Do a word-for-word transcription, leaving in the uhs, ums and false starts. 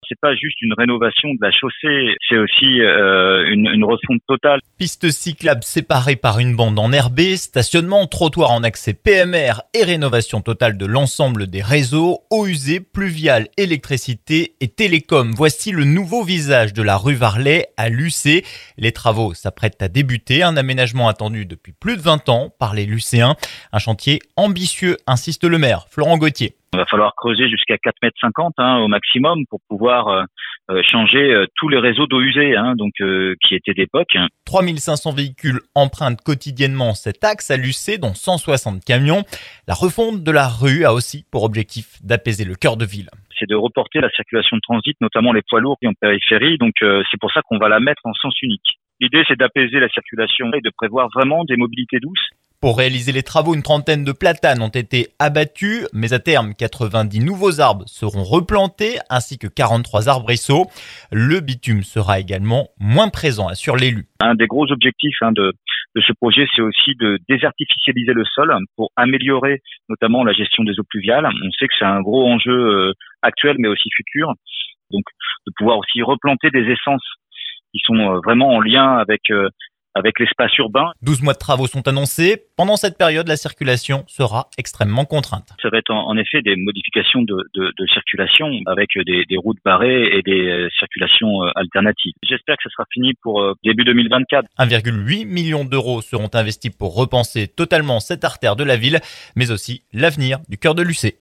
C'est pas juste une rénovation de la chaussée, c'est aussi euh, une, une refonte totale. Pistes cyclables séparées par une bande enherbée, stationnement, trottoir en accès P M R et rénovation totale de l'ensemble des réseaux, eau usée, pluviale, électricité et télécom. Voici le nouveau visage de la rue Varlet à Lucé. Les travaux s'apprêtent à débuter, un aménagement attendu depuis plus de vingt ans par les Lucéens. Un chantier ambitieux, insiste le maire, Florent Gauthier. Il va falloir creuser jusqu'à quatre mètres cinquante hein, au maximum pour pouvoir euh, changer euh, tous les réseaux d'eau usée hein, donc, euh, qui étaient d'époque. trois mille cinq cents véhicules empruntent quotidiennement cet axe à Lucé, dont cent soixante camions. La refonte de la rue a aussi pour objectif d'apaiser le cœur de ville. C'est de reporter la circulation de transit, notamment les poids lourds qui ont périphérie. Donc euh, c'est pour ça qu'on va la mettre en sens unique. L'idée, c'est d'apaiser la circulation et de prévoir vraiment des mobilités douces. Pour réaliser les travaux, une trentaine de platanes ont été abattus, mais à terme, quatre-vingt-dix nouveaux arbres seront replantés, ainsi que quarante-trois arbrisseaux. Le bitume sera également moins présent, assure l'élu. Un des gros objectifs hein, de, de ce projet, c'est aussi de désartificialiser le sol pour améliorer notamment la gestion des eaux pluviales. On sait que c'est un gros enjeu euh, actuel, mais aussi futur. Donc, de pouvoir aussi replanter des essences qui sont euh, vraiment en lien avec... Euh, avec l'espace urbain. douze mois de travaux sont annoncés. Pendant cette période, la circulation sera extrêmement contrainte. Ça va être en, en effet des modifications de, de, de circulation avec des, des routes barrées et des euh, circulations euh, alternatives. J'espère que ça sera fini pour euh, début deux mille vingt-quatre. un virgule huit million d'euros seront investis pour repenser totalement cette artère de la ville, mais aussi l'avenir du cœur de Lucé.